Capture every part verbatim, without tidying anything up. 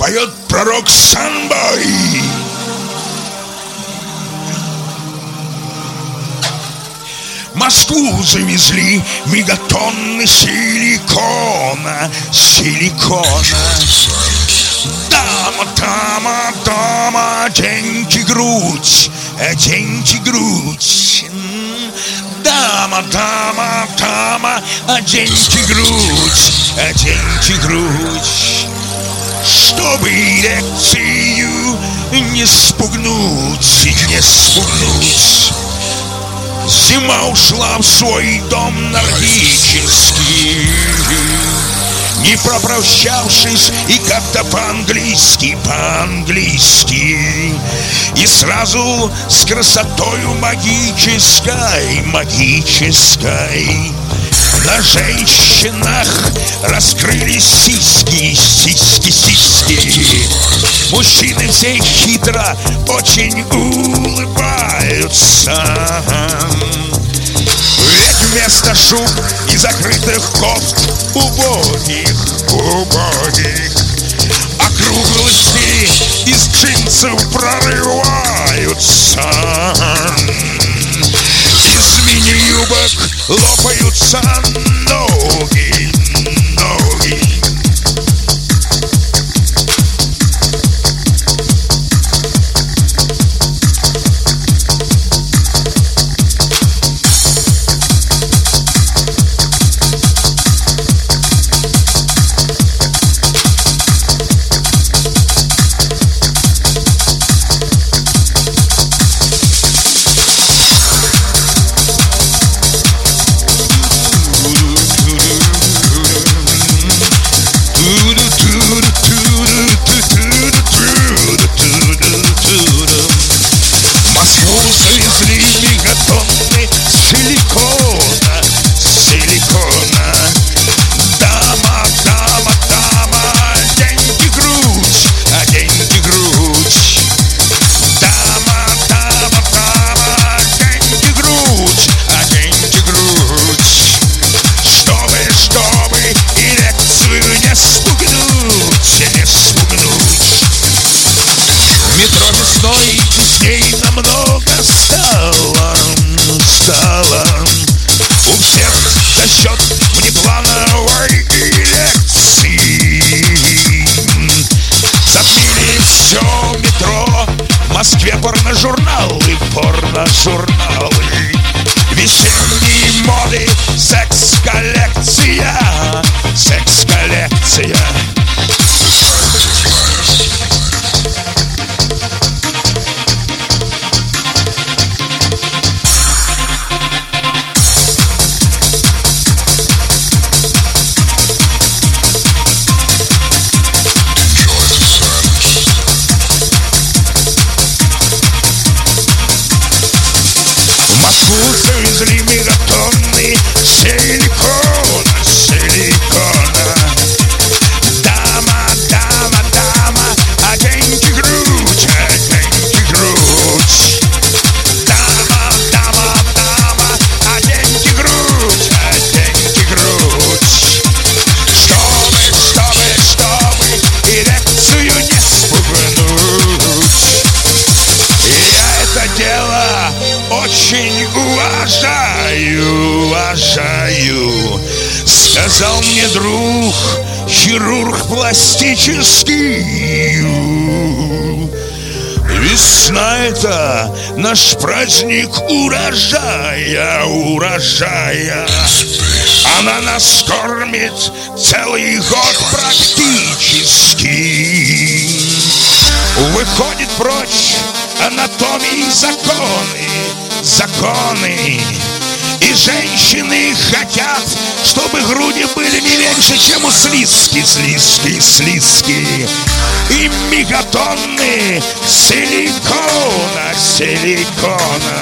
поет пророк Санбой. Москву завезли мегатонны силикона, силикона. Дама, дама, дама, деньги, грудь, деньги, грудь. Дама, дама, дама, деньги, грудь, деньги, грудь. Чтобы лекцию не спугнуть, не спугнуть. Зима ушла в свой дом нордический, не попрощавшись и как-то по-английски, по-английски. И сразу с красотою магической, магической на женщинах раскрылись сиськи, сиськи, сиськи. Мужчины все хитро очень улыбаются. Ведь вместо шуб и закрытых кофт убогих, убогих округлости из джинсов прорываются. Из мини-юбок лопаются ноги, ноги. Тесней намного стало, стало. У всех за счет внеплановой лекции затмили все метро. В Москве порножурналы, порножурналы. Весенние моды, секс-коллекция, секс-коллекция. Завезли мегатонны силикона, силикона. Дама, дама, дама, а деньги грудь, а деньги грудь. Дама, дама, дама, а деньги грудь, а деньги грудь. Чтобы, чтобы, чтобы эрекцию не спугнуть. Я это дело очень уважаю, уважаю. Сказал мне друг, хирург пластический. Весна — это наш праздник урожая, урожая. Она нас кормит целый год практически. Выходит прочь анатомии законы, законы. И женщины хотят, чтобы груди были не меньше, чем у слизки, слизки, слизки. И мегатонны силикона, силикона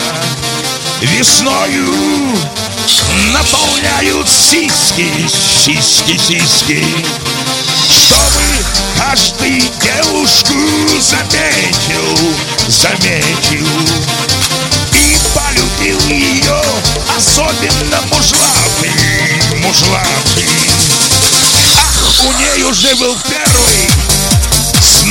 весною наполняют сиськи, сиськи, сиськи. Чтобы каждый девушку заметил, заметил и полюбил ее, особенно мужлавый, мужлавый. Ах, у ней уже был первый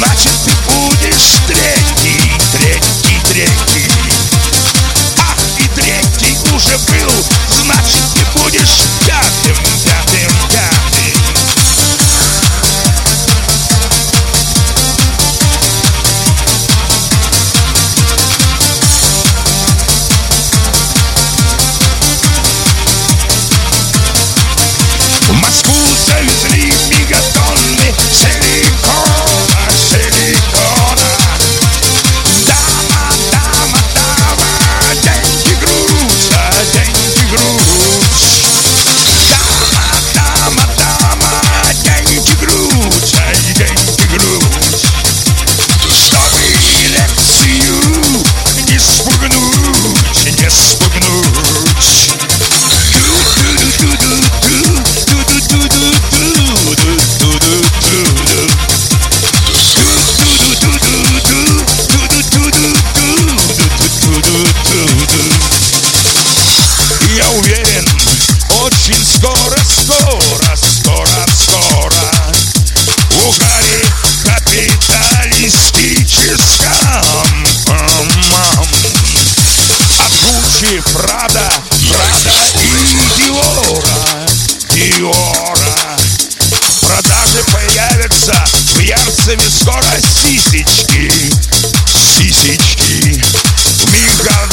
пальцами скоро сисечки, сисечки мигом.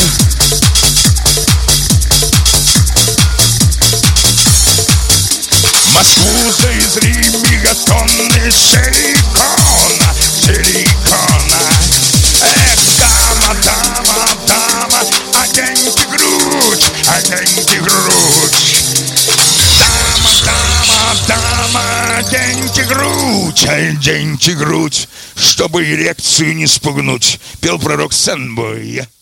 Москву завезли мегатонны силикона, силикона. Эх, дама, дама, дама, оденьте грудь, оденьте грудь. Дама, дама, дама, оденьте грудь, оденьте грудь, чтобы эрекцию не спугнуть. Пел пророк Сэнбой.